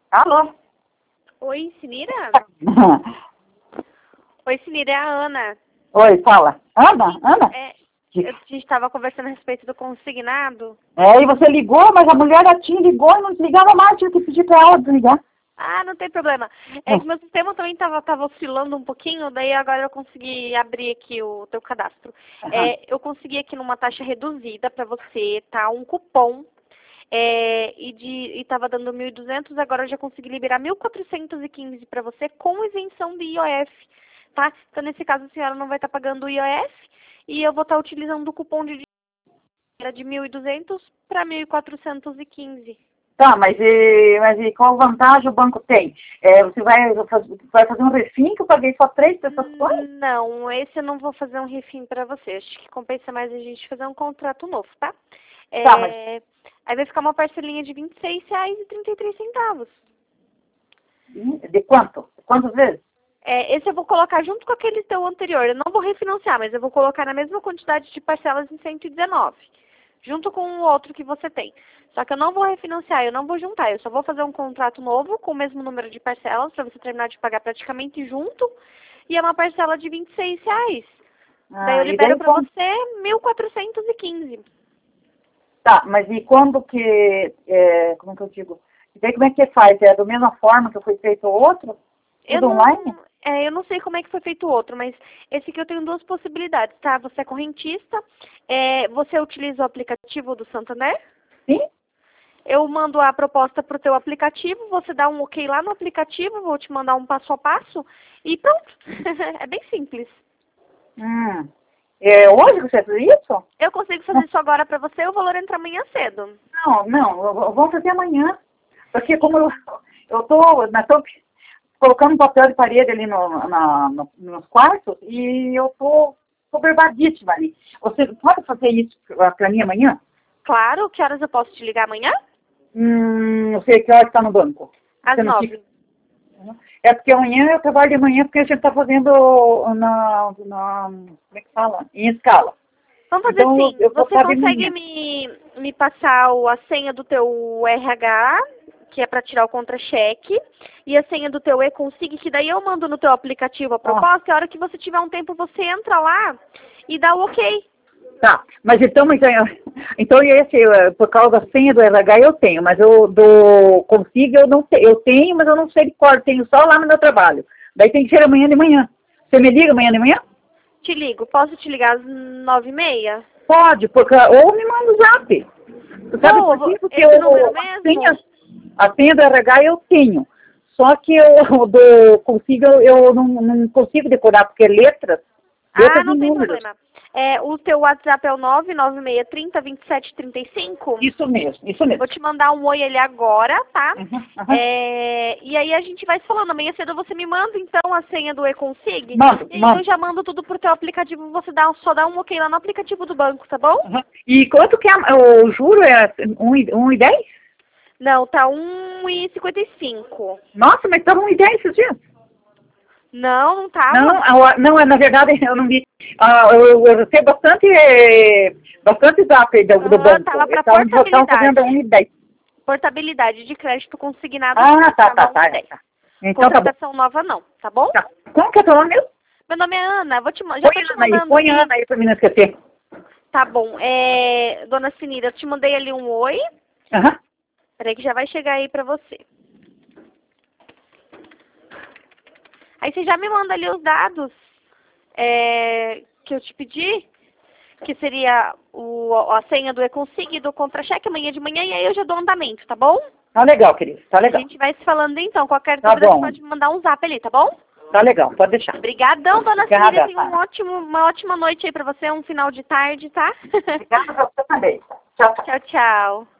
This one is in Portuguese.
Alô? Oi, Sinira? Oi, Sinira, é a Ana. Oi, fala. Ana? Ana? A gente estava conversando a respeito do consignado. E você ligou, mas a mulher da TIM ligou e não desligava mais, tive que pedir pra ela desligar. Ah, não tem problema. É que meu sistema também tava oscilando um pouquinho, daí agora eu consegui abrir aqui o teu cadastro. Uhum. Eu consegui aqui numa taxa reduzida para você, tá? Um cupom. E tava dando 1.200, agora eu já consegui liberar 1.415 para você com isenção do IOF, tá? Então, nesse caso, a senhora não vai estar pagando o IOF e eu vou estar utilizando o cupom de 1.200 para 1.415. Tá, mas e qual vantagem o banco tem? Você vai fazer um refim que eu paguei só 3 prestações? Não, esse eu não vou fazer um refim para você. Acho que compensa mais a gente fazer um contrato novo, tá? Tá, mas... Aí vai ficar uma parcelinha de R$ 26,33. De quanto? Quantas vezes? Esse eu vou colocar junto com aquele teu anterior. Eu não vou refinanciar, mas eu vou colocar na mesma quantidade de parcelas em 119. Junto com o outro que você tem. Só que eu não vou refinanciar, eu não vou juntar. Eu só vou fazer um contrato novo com o mesmo número de parcelas para você terminar de pagar praticamente junto. E é uma parcela de R$ 26. Daí eu libero para você 1.415. Tá, mas e quando que... como que eu digo? E daí como é que faz? É da mesma forma que foi feito o outro? Tudo online? Eu não sei como é que foi feito o outro, mas esse aqui eu tenho duas possibilidades, tá? Você é correntista, você utiliza o aplicativo do Santander? Sim. Eu mando a proposta pro teu aplicativo, você dá um ok lá no aplicativo, vou te mandar um passo a passo e pronto. É bem simples. Hoje você faz isso? Eu consigo fazer isso agora pra você, o valor entra amanhã cedo. Não, vamos fazer amanhã. Porque como eu tô colocando um papel de parede ali nos quartos e eu tô soberbadíssima ali. Você pode fazer isso pra mim amanhã? Claro, que horas eu posso te ligar amanhã? Não sei que hora está no banco. Às 9. É porque amanhã eu trabalho de manhã porque a gente está fazendo como é que fala? Em escala. Vamos fazer então, assim, você consegue me me passar a senha do teu RH, que é para tirar o contra-cheque, e a senha do teu e-consig, que daí eu mando no teu aplicativo a proposta, e a hora que você tiver um tempo você entra lá e dá o ok. Tá, mas então esse, por causa da senha do RH eu tenho, mas eu do Consig eu não sei, eu tenho, mas eu não sei de cor, tenho só lá no meu trabalho. Daí tem que ser amanhã de manhã. Você me liga amanhã de manhã? Te ligo, posso te ligar às 9h30? Pode, ou me manda o zap. Você sabe por quê? Porque a senha do RH eu tenho. Só que eu do Consig eu não consigo decorar, porque letras não tem problema. O teu WhatsApp é o 996302735? Isso mesmo. Vou te mandar um oi ali agora, tá? E aí a gente vai se falando. Amanhã cedo você me manda, então, a senha do e-consig. E eu já mando tudo pro teu aplicativo. Você só dá um ok lá no aplicativo do banco, tá bom? E quanto que é o juro? É 1,10? Não, tá 1,55. Nossa, mas tá 1,10 esses dias. Não tá. Não, na verdade eu não vi. Eu recebo bastante zap do banco. Tava pra Estão fazendo 1,10. Portabilidade de crédito consignado. Tá. Então contratação nova não, tá bom? Tá. Como que é teu nome mesmo? Meu nome é Ana, já tô te mandando. Põe Ana aí pra mim não esquecer. Tá bom. Dona Sinira, eu te mandei ali um oi. Peraí que já vai chegar aí pra você. Aí você já me manda ali os dados que eu te pedi, que seria a senha do e-consig e do contra-cheque amanhã de manhã, e aí eu já dou andamento, tá bom? Tá legal, querido, tá legal. A gente vai se falando então, qualquer dúvida você pode me mandar um zap ali, tá bom? Tá legal, pode deixar. Obrigadão, dona Sinira, tenha uma ótima noite aí pra você, um final de tarde, tá? Obrigada pra você também. Tchau. Tchau, tchau.